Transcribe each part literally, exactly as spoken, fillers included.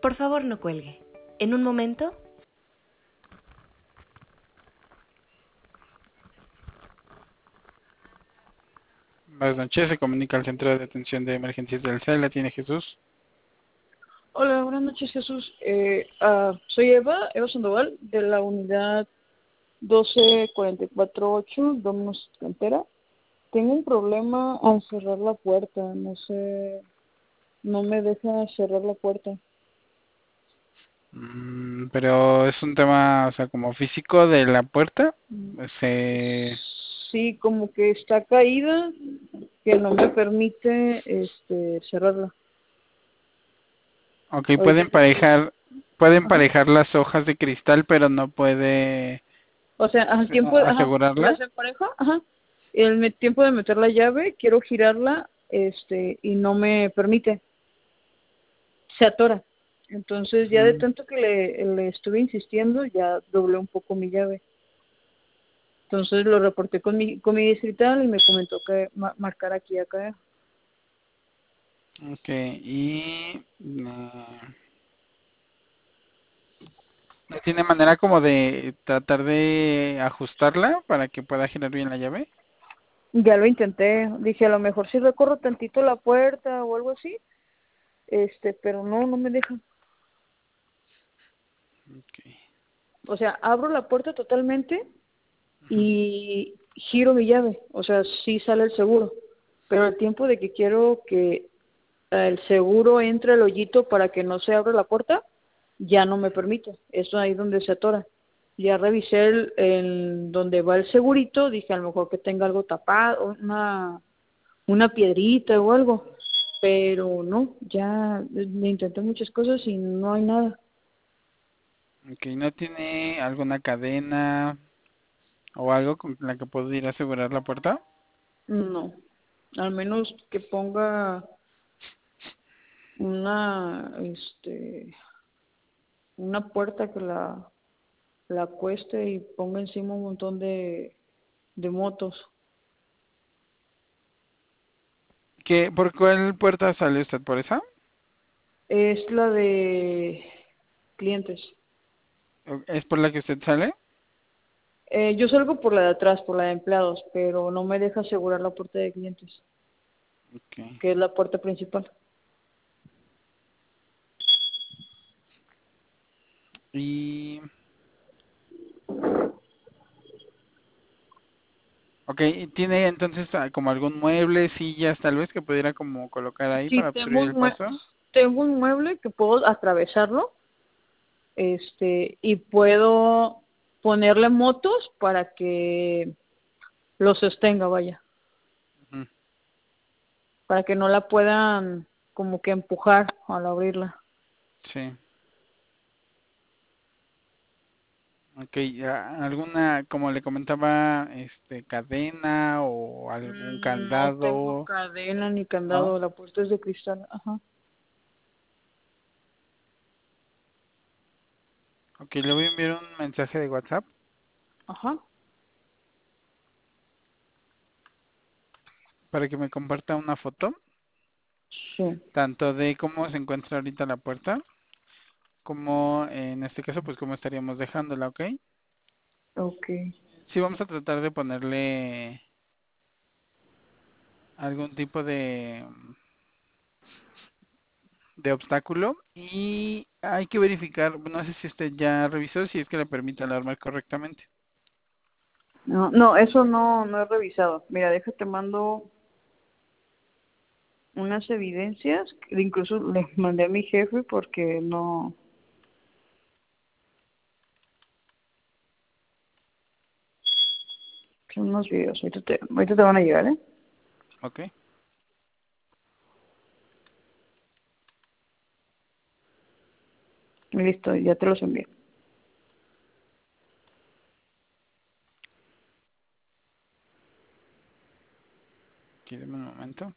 Por favor, no cuelgue. En un momento. Buenas noches, se comunica al Centro de Atención de Emergencias del C E L, ¿la tiene Jesús? Hola, buenas noches, Jesús. Eh, ah, soy Eva, Eva Sandoval, de la unidad doce cuarenta y cuatro ocho, Domus Cantera. Tengo un problema al cerrar la puerta, no sé, no me deja cerrar la puerta. Mm, pero es un tema, o sea, como físico de la puerta. Mm, Se... Sí, como que está caída, que no me permite este, cerrarla. Ok, puede Ahorita que estoy... emparejar, puede Ajá. emparejar las hojas de cristal, pero no puede O sea, al se- tiempo, ajá, asegurarla. las emparejo, ajá. El me- tiempo de meter la llave, quiero girarla, este, y no me permite, se atora. Entonces, ya de Mm, tanto que le, le estuve insistiendo, ya doblé un poco mi llave. Entonces lo reporté con mi, con mi distrital y me comentó que ma- marcar aquí acá. ok, y eh, ¿no tiene manera como de tratar de ajustarla para que pueda girar bien la llave? Ya lo intenté, dije a lo mejor si recorro tantito la puerta o algo así, este, pero no, no me deja. Okay. O sea, abro la puerta totalmente Ujú. y giro mi llave, o sea, sí sale el seguro, pero el tiempo de que quiero que el seguro entre al hoyito para que no se abra la puerta, ya no me permite, eso ahí donde se atora. Ya revisé el, el donde va el segurito, dije a lo mejor que tenga algo tapado, una, una piedrita o algo, pero no, ya le intenté muchas cosas y no hay nada. Ok, ¿no tiene alguna cadena o algo con la que pudiera asegurar la puerta? No, al menos que ponga una, este, una puerta que la, la cueste y ponga encima un montón de, de motos. ¿Qué, por cuál puerta sale usted? ¿Por esa? Es la de clientes. ¿O ¿Es por la que usted sale? Eh, yo salgo por la de atrás, por la de empleados, pero no me deja asegurar la puerta de clientes, Ok. que es la puerta principal. Y... Ok, ¿y tiene entonces ah, como algún mueble, sillas tal vez que pudiera como colocar ahí Sí, para tengo obstruir un, el mue- paso? tengo un mueble que puedo atravesarlo, este, y puedo ponerle motos para que lo sostenga, vaya, Ujú. para que no la puedan como que empujar al abrirla. Sí. Ok, ya, ¿alguna, como le comentaba, este, cadena o algún Mm, No tengo candado? cadena ni ¿No? candado, la puerta es de cristal. Ajá, Ok, le voy a enviar un mensaje de WhatsApp ajá, para que me comparta una foto, sí, tanto de cómo se encuentra ahorita la puerta, como en este caso, pues cómo estaríamos dejándola, ¿ok? ok. Sí, vamos a tratar de ponerle algún tipo de, de obstáculo y hay que verificar, no sé si usted ya revisó si es que le permite alarmar correctamente. No, no, eso no, no he revisado. Mira, déjate mando unas evidencias, que incluso le mandé a mi jefe porque no, son unos videos, ahorita te, ahorita te van a llegar, ¿eh? Ok, Listo, ya te los envío. aquí deme un momento.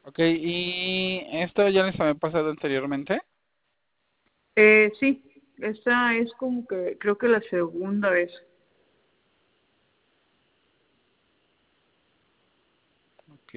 Ok, ¿y esto ya les había pasado anteriormente? Eh, sí, esta es como que creo que la segunda vez. Ok.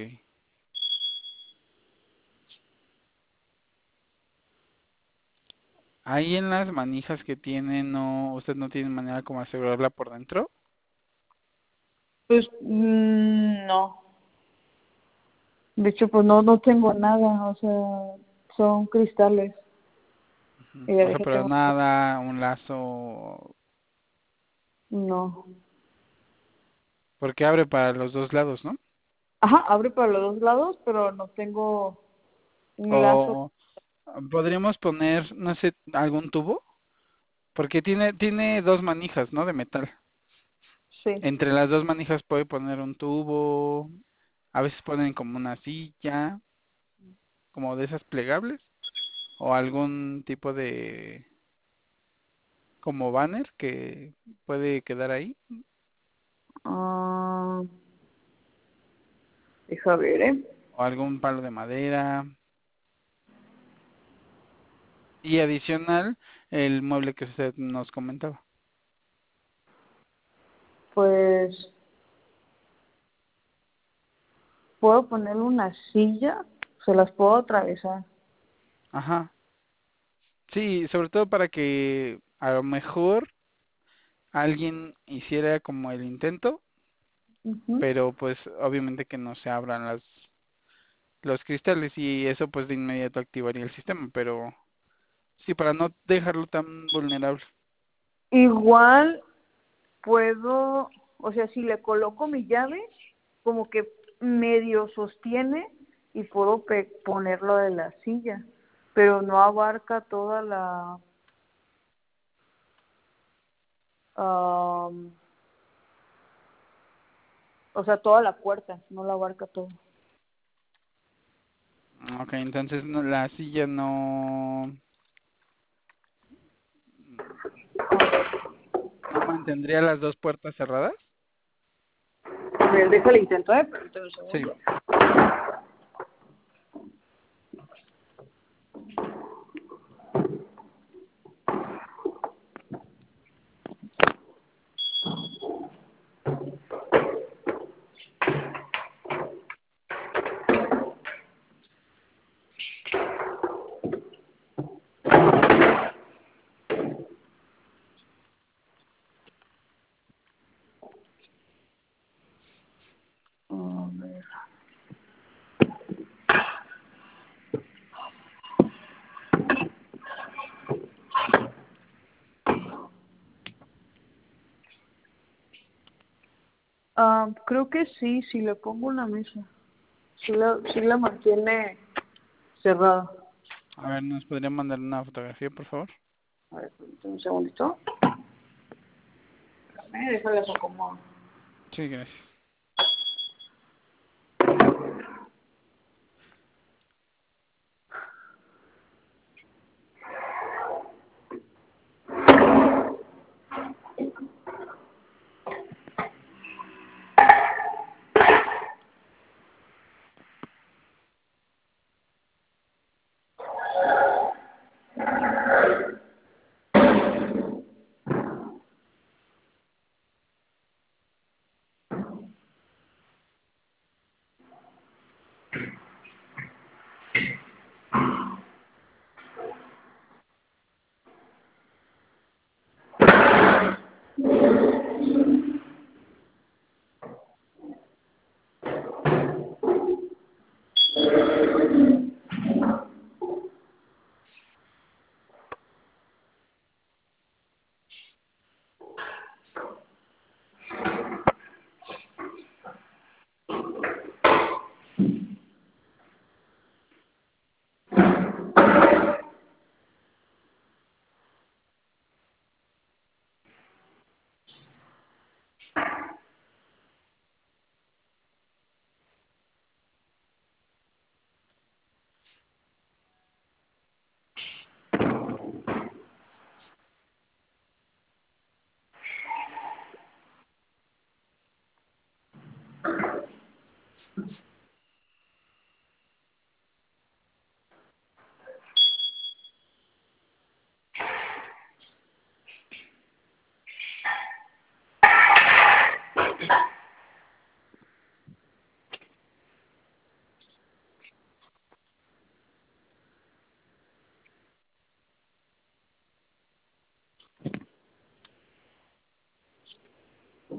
Ahí en las manijas que tiene, no, usted no tiene manera como asegurarla por dentro. Pues mm, no, de hecho pues no no tengo nada, o sea, son cristales. Ujú. Y ya O sea, dije pero tengo, nada, un lazo, no. porque abre para los dos lados, ¿no? Ajá, abre para los dos lados, pero no tengo un lazo. O podríamos poner, no sé, algún tubo, porque tiene tiene dos manijas, ¿no? De metal. Sí. Entre las dos manijas puede poner un tubo, a veces ponen como una silla, como de esas plegables, o algún tipo de como banner que puede quedar ahí, Ah, deja ver, ¿eh? o algún palo de madera. Y adicional, el mueble que usted nos comentaba. Pues puedo ponerle una silla, se las puedo atravesar. Ajá. Sí, sobre todo para que a lo mejor alguien hiciera como el intento, Ujú. pero pues obviamente que no se abran las los cristales y eso pues de inmediato activaría el sistema, pero sí, para no dejarlo tan vulnerable. Igual puedo, o sea, si le coloco mi llave, como que medio sostiene y puedo pe- ponerlo de la silla, pero no abarca toda la, am, o sea, toda la puerta, no la abarca todo. Ok, entonces no, la silla no no mantendría las dos puertas cerradas. A ver, déjale intento, ¿eh? Permíteme un Sí. segundo. A ver. Ah, creo que sí, si le pongo una mesa, sí la, sí la mantiene cerrada. A ver, ¿nos podría mandar una fotografía, por favor? A ver, permíteme un segundito. Déjame, déjale eso como. Sí, gracias.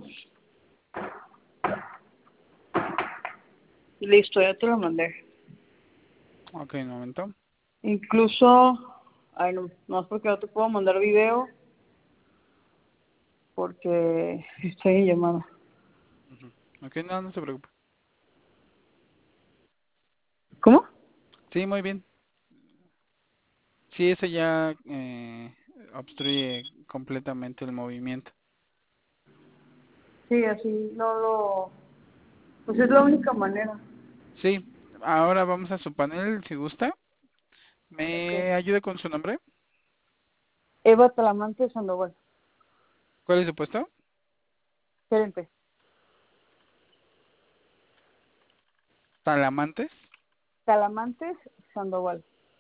Listo, ya te lo mandé. Ok, un momento. Incluso, ay no, no es porque no te puedo mandar video, porque estoy en llamada. Ujú. Ok, no, no se preocupe. ¿Cómo? Sí, muy bien. Sí, ese ya eh, obstruye completamente el movimiento. Sí, así no lo... Pues es la única manera. Sí, ahora vamos a su panel, si gusta. Ok. ¿Me ayuda con su nombre? Eva Talamante Sandoval, ¿Cuál es su puesto? gerente. Talamantes. Talamantes Sandoval.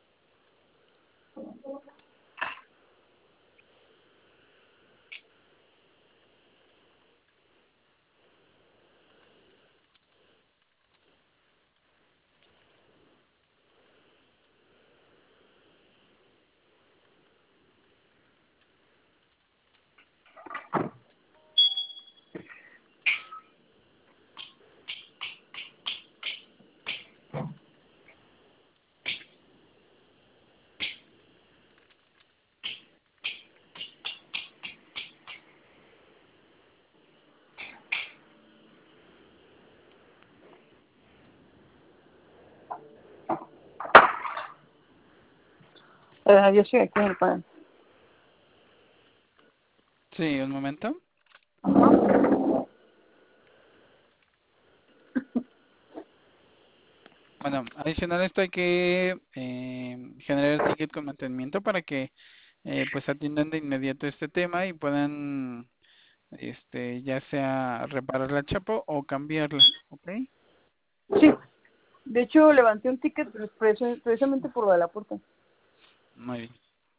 Eh, yo estoy aquí en el panel. Sí, un momento. Bueno, adicional a esto hay que eh, generar el ticket con mantenimiento para que eh, pues atiendan de inmediato este tema y puedan este ya sea reparar la chapa o cambiarla, ¿ok? Sí, de hecho levanté un ticket preso- precisamente por lo de la puerta. Muy bien.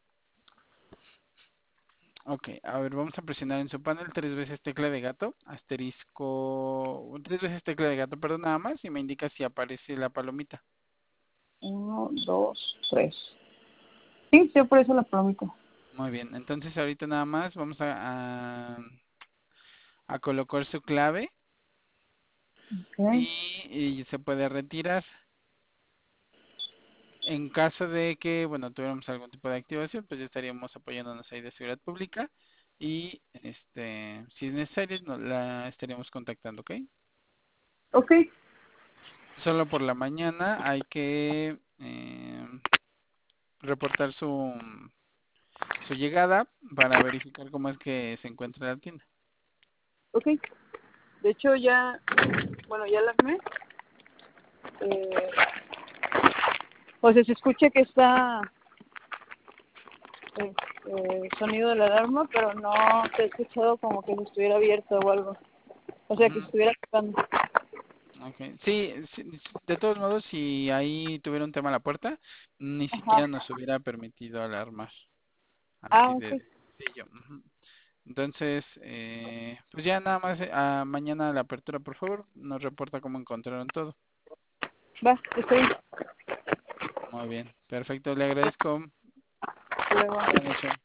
Ok, a ver, vamos a presionar en su panel tres veces tecla de gato, asterisco, tres veces tecla de gato, perdón, nada más, y me indica si aparece la palomita. Uno, dos, tres. Sí, sí aparece la palomita. Muy bien, entonces ahorita nada más vamos a, a, a colocar su clave Okay. y, y se puede retirar. En caso de que, bueno, tuviéramos algún tipo de activación, pues ya estaríamos apoyándonos ahí de seguridad pública y, este, si es necesario, nos la estaríamos contactando, ¿ok? Ok, Solo por la mañana hay que eh, reportar su, su llegada para verificar cómo es que se encuentra la tienda. ok. De hecho ya, bueno, ya la armé. Eh, o sea, se escucha que está este, sonido de la alarma, pero no se ha escuchado como que se estuviera abierta o algo. O sea, que se Ujú. estuviera tocando. Okay. Sí, sí, de todos modos, si ahí tuviera un tema a la puerta, ni Ajá. siquiera nos hubiera permitido alarmar. Ah, Así ok. de sencillo. Ujú. Entonces, eh, pues ya nada más, eh, a mañana a la apertura, por favor, nos reporta cómo encontraron todo. Va, estoy. Muy bien, perfecto, le agradezco. Luego. Buenas noches.